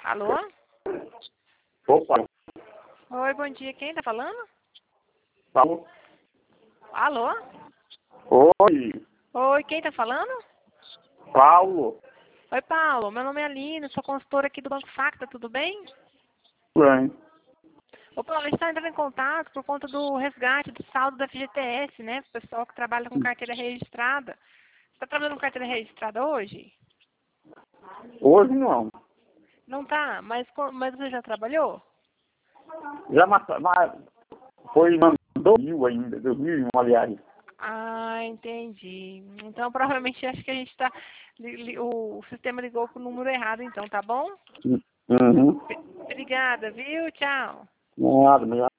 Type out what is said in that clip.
Alô? Opa, Oi, bom dia. Quem tá falando? Paulo. Alô? Oi, Oi, quem tá falando? Paulo. Oi, Paulo. Meu nome é Aline, sou consultora aqui do Banco Facta, tudo bem? Bem, Ô, Paulo, a gente está entrando em contato por conta do resgate do saldo da FGTS, né? O pessoal que trabalha com carteira registrada. Você está trabalhando com carteira registrada hoje? hoje não. Não tá, mas você já trabalhou? Já mas foi mandou mil ainda, 2001, aliás. Ah, entendi. Então, provavelmente, acho que a gente está... O sistema ligou com o número errado, então, tá bom? Uhum. Obrigada, viu? Tchau. Nada,